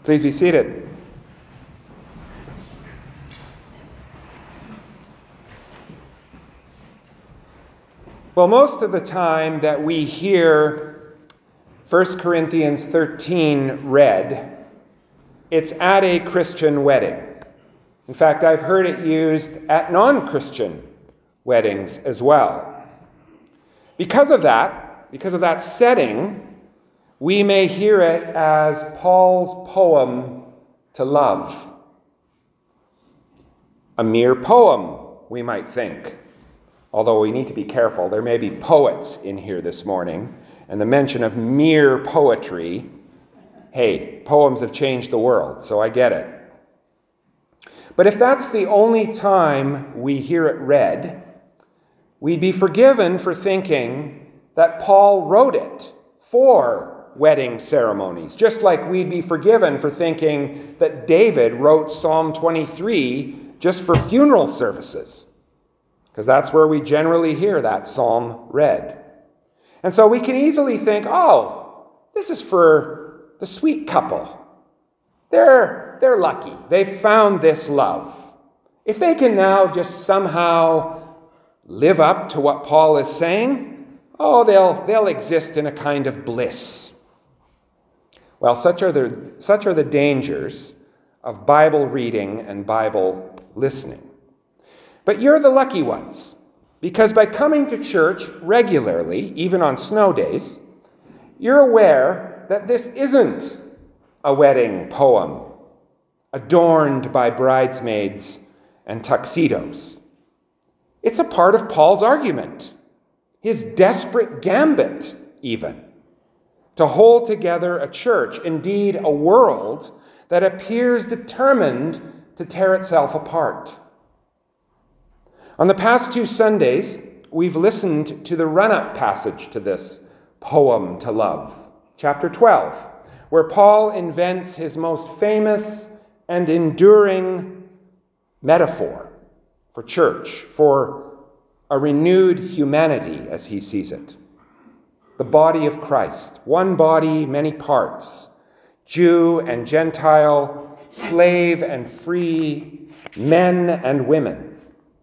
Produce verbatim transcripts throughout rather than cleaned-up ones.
Please be seated. Well, most of the time that we hear First Corinthians thirteen read, it's at a Christian wedding. In fact, I've heard it used at non-Christian weddings as well. Because of that, because of that setting, we may hear it as Paul's poem to love. A mere poem, we might think. Although we need to be careful, there may be poets in here this morning, and the mention of mere poetry, hey, poems have changed the world, so I get it. But if that's the only time we hear it read, we'd be forgiven for thinking that Paul wrote it for wedding ceremonies, just like we'd be forgiven for thinking that David wrote Psalm twenty-three just for funeral services, because that's where we generally hear that psalm read. And so we can easily think, oh, this is for the sweet couple. They're, they're lucky. They've found this love. If they can now just somehow live up to what Paul is saying, oh, they'll, they'll exist in a kind of bliss. Well, such are the, such are the dangers of Bible reading and Bible listening. But you're the lucky ones, because by coming to church regularly, even on snow days, you're aware that this isn't a wedding poem adorned by bridesmaids and tuxedos. It's a part of Paul's argument, his desperate gambit even, to hold together a church, indeed a world that appears determined to tear itself apart. On the past two Sundays, we've listened to the run-up passage to this poem to love, chapter twelve, where Paul invents his most famous and enduring metaphor for church, for a renewed humanity as he sees it. The body of Christ, one body, many parts, Jew and Gentile, slave and free, men and women.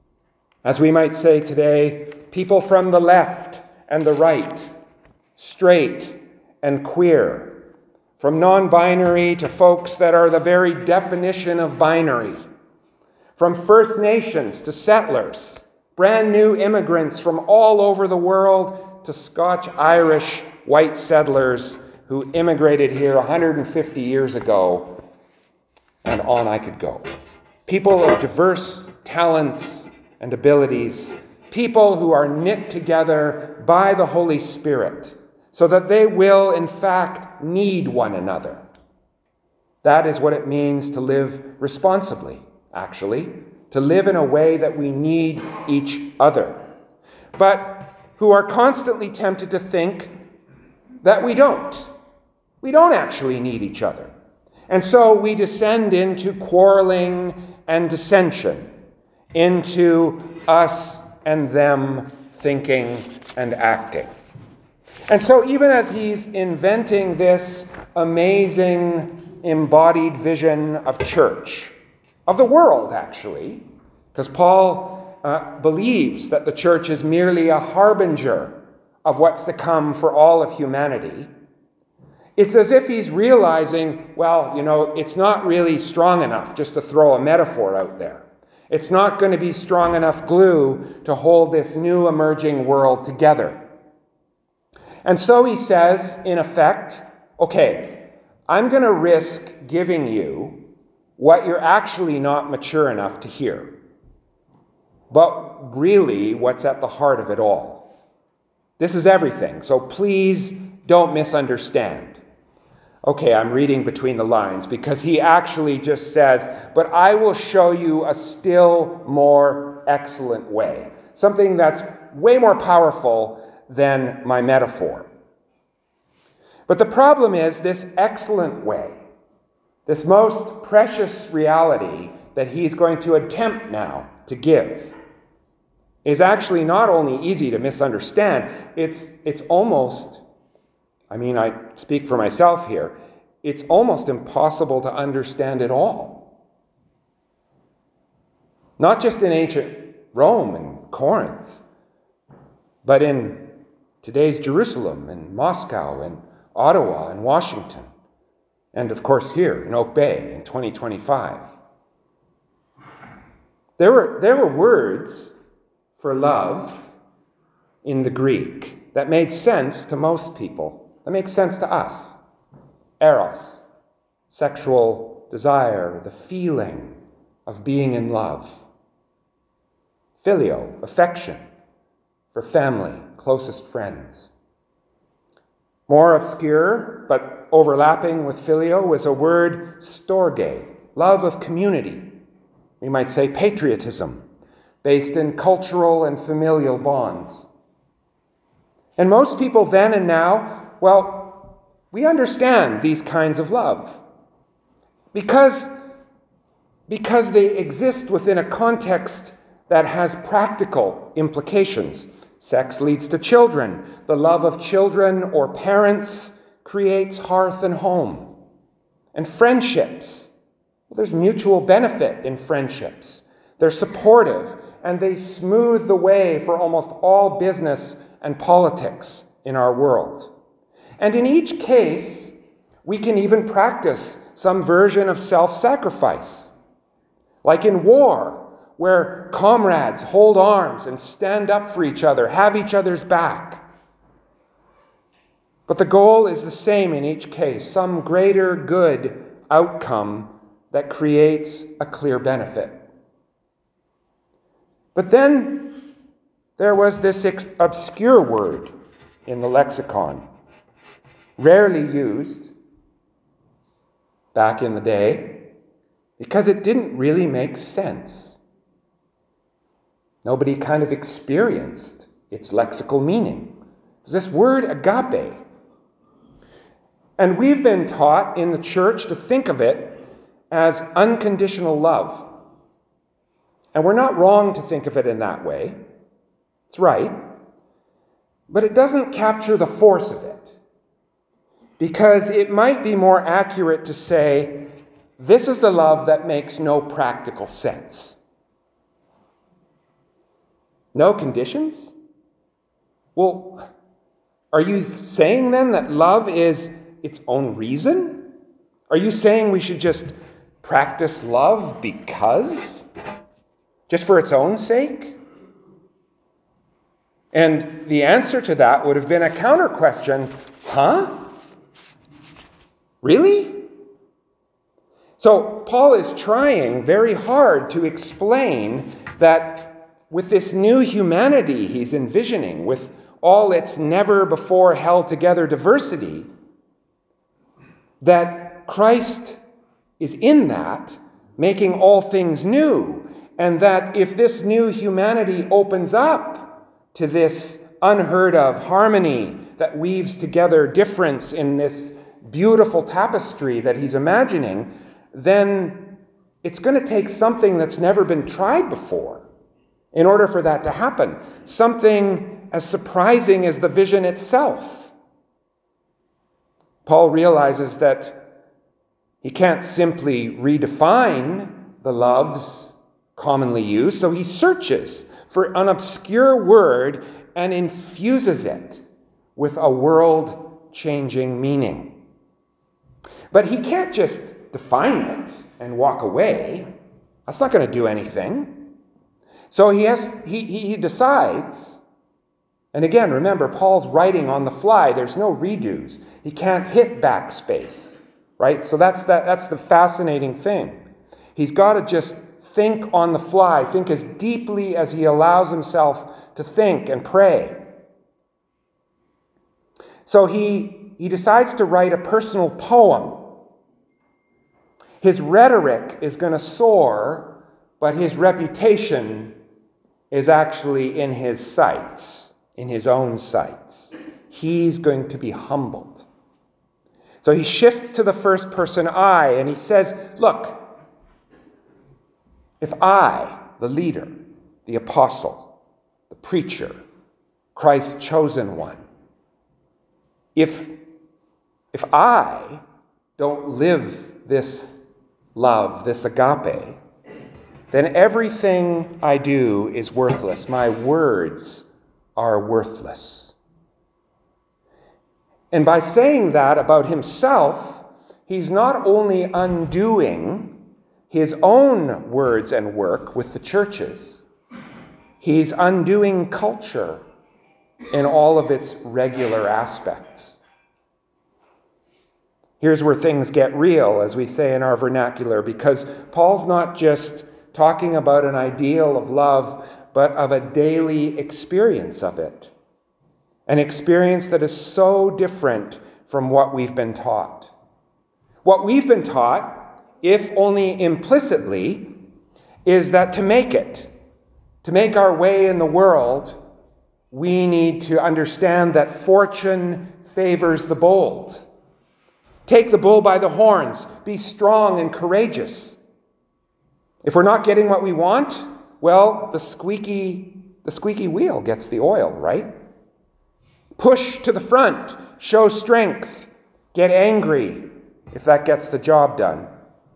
As we might say today, people from the left and the right, straight and queer, from non-binary to folks that are the very definition of binary, from First Nations to settlers, brand new immigrants from all over the world to Scotch-Irish white settlers who immigrated here one hundred fifty years ago, and on I could go. People of diverse talents and abilities, people who are knit together by the Holy Spirit, so that they will, in fact, need one another. That is what it means to live responsibly, actually, to live in a way that we need each other, but who are constantly tempted to think that we don't. We don't actually need each other. And so we descend into quarreling and dissension, into us and them thinking and acting. And so even as he's inventing this amazing embodied vision of church, of the world actually, because Paul uh, believes that the church is merely a harbinger of what's to come for all of humanity, it's as if he's realizing, well, you know, it's not really strong enough just to throw a metaphor out there. It's not going to be strong enough glue to hold this new emerging world together. And so he says, in effect, okay, I'm going to risk giving you what you're actually not mature enough to hear, but really what's at the heart of it all. This is everything, so please don't misunderstand. Okay, I'm reading between the lines because he actually just says, but I will show you a still more excellent way, something that's way more powerful than my metaphor. But the problem is this excellent way, this most precious reality that he's going to attempt now to give, is actually not only easy to misunderstand, it's, it's almost, I mean, I speak for myself here, it's almost impossible to understand it all. Not just in ancient Rome and Corinth, but in today's Jerusalem and Moscow and Ottawa and Washington, and of course here in Oak Bay in twenty twenty-five. There were, there were words for love in the Greek that made sense to most people, that makes sense to us. Eros, sexual desire, the feeling of being in love. Phileo, affection for family, closest friends. More obscure, but overlapping with phileo, was a word storge, love of community. We might say patriotism, based in cultural and familial bonds. And most people then and now, well, we understand these kinds of love because, because they exist within a context that has practical implications. Sex leads to children. The love of children or parents creates hearth and home. And friendships. Well, there's mutual benefit in friendships. They're supportive, and they smooth the way for almost all business and politics in our world. And in each case, we can even practice some version of self-sacrifice. Like in war, where comrades hold arms and stand up for each other, have each other's back. But the goal is the same in each case, some greater good outcome that creates a clear benefit. But then there was this obscure word in the lexicon, rarely used back in the day, because it didn't really make sense. Nobody kind of experienced its lexical meaning. It was this word agape. And we've been taught in the church to think of it as unconditional love. And we're not wrong to think of it in that way. It's right. But it doesn't capture the force of it. Because it might be more accurate to say, this is the love that makes no practical sense. No conditions? Well, are you saying then that love is its own reason? Are you saying we should just practice love because? Just for its own sake? And the answer to that would have been a counter question, huh? Really? So Paul is trying very hard to explain that with this new humanity he's envisioning, with all its never-before-held-together diversity, that Christ is in that, making all things new, and that if this new humanity opens up to this unheard-of harmony that weaves together difference in this beautiful tapestry that he's imagining, then it's going to take something that's never been tried before in order for that to happen. Something as surprising as the vision itself. Paul realizes that he can't simply redefine the loves commonly used, so he searches for an obscure word and infuses it with a world-changing meaning. But he can't just define it and walk away. That's not going to do anything. So he has he, he decides, and again, remember, Paul's writing on the fly. There's no redos. He can't hit backspace, right? So that's that, that's the fascinating thing. He's got to just think on the fly, think as deeply as he allows himself to think and pray. So he, he decides to write a personal poem. His rhetoric is going to soar, but his reputation is actually in his sights, in his own sights. He's going to be humbled. So he shifts to the first person I, and he says, look, if I, the leader, the apostle, the preacher, Christ's chosen one, if, if I don't live this love, this agape, then everything I do is worthless. My words are worthless. And by saying that about himself, he's not only undoing his own words and work with the churches, he's undoing culture in all of its regular aspects. Here's where things get real, as we say in our vernacular, because Paul's not just talking about an ideal of love, but of a daily experience of it. An experience that is so different from what we've been taught. What we've been taught, if only implicitly, is that to make it, to make our way in the world, we need to understand that fortune favors the bold. Take the bull by the horns. Be strong and courageous. If we're not getting what we want, well, the squeaky, the squeaky wheel gets the oil, right? Push to the front. Show strength. Get angry if that gets the job done.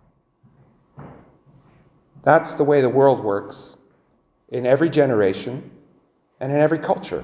That's the way the world works in every generation and in every culture.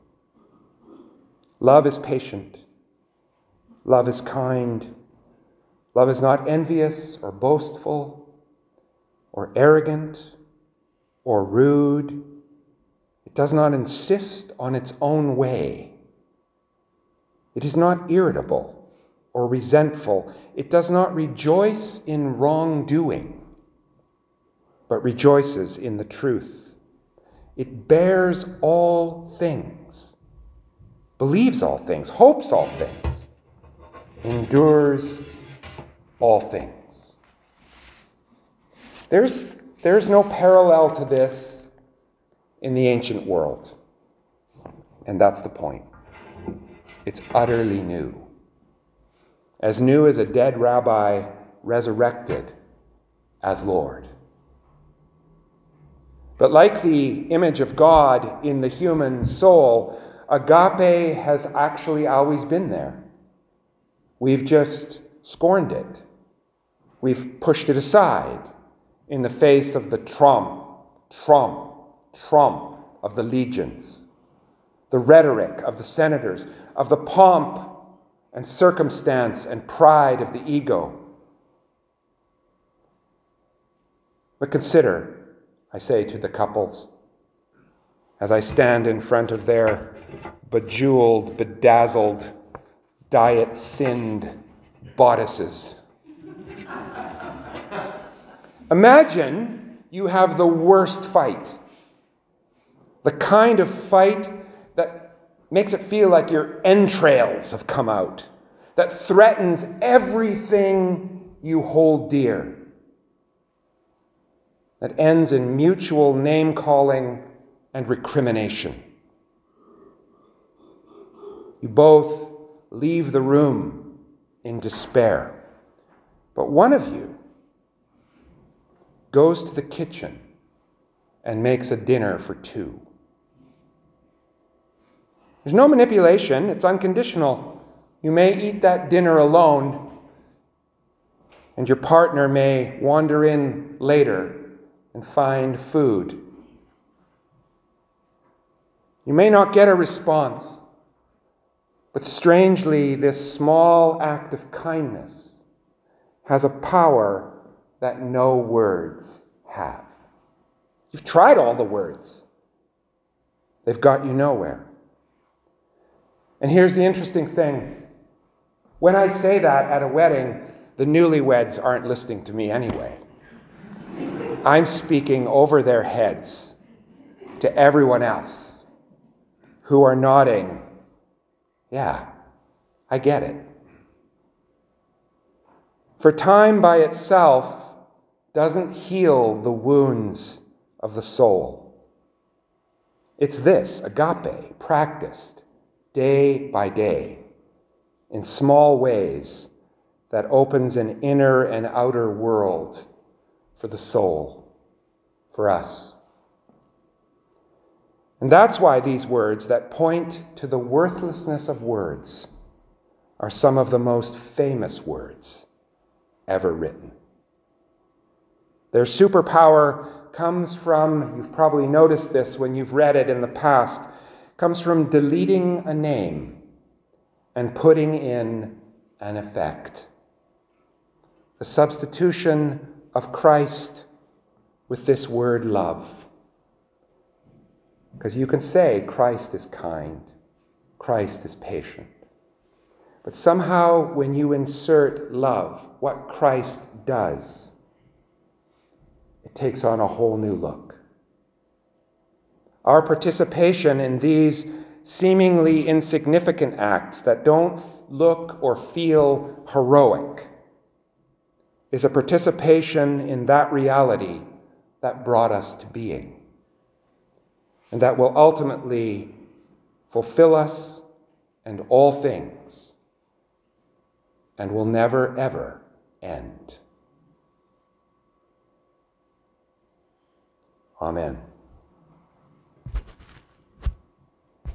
Love is patient. Love is kind. Love is not envious or boastful or arrogant or rude. It does not insist on its own way. It is not irritable or resentful. It does not rejoice in wrongdoing, but rejoices in the truth. It bears all things, believes all things, hopes all things, endures all things. There's, there's no parallel to this in the ancient world. And that's the point. It's utterly new. As new as a dead rabbi resurrected as Lord. But like the image of God in the human soul, agape has actually always been there. We've just scorned it. We've pushed it aside in the face of the trump, trump, trump of the legions, the rhetoric of the senators, of the pomp and circumstance and pride of the ego. But consider, I say to the couples, as I stand in front of their bejeweled, bedazzled, diet-thinned bodices. Imagine you have the worst fight. The kind of fight that makes it feel like your entrails have come out, that threatens everything you hold dear, that ends in mutual name-calling and recrimination. You both leave the room in despair, but one of you goes to the kitchen and makes a dinner for two. There's no manipulation, it's unconditional. You may eat that dinner alone, and your partner may wander in later and find food. You may not get a response, but strangely, this small act of kindness has a power that no words have. You've tried all the words. They've got you nowhere. And here's the interesting thing. When I say that at a wedding, the newlyweds aren't listening to me anyway. I'm speaking over their heads to everyone else who are nodding, yeah, I get it. For time by itself doesn't heal the wounds of the soul. It's this, agape, practiced day by day in small ways that opens an inner and outer world for the soul, for us. And that's why these words that point to the worthlessness of words are some of the most famous words ever written. Their superpower comes from, you've probably noticed this when you've read it in the past, comes from deleting a name and putting in an effect. The substitution of Christ with this word love. Because you can say Christ is kind, Christ is patient. But somehow when you insert love, what Christ does, it takes on a whole new look. Our participation in these seemingly insignificant acts that don't look or feel heroic is a participation in that reality that brought us to being, and that will ultimately fulfill us and all things, and will never, ever end. Amen.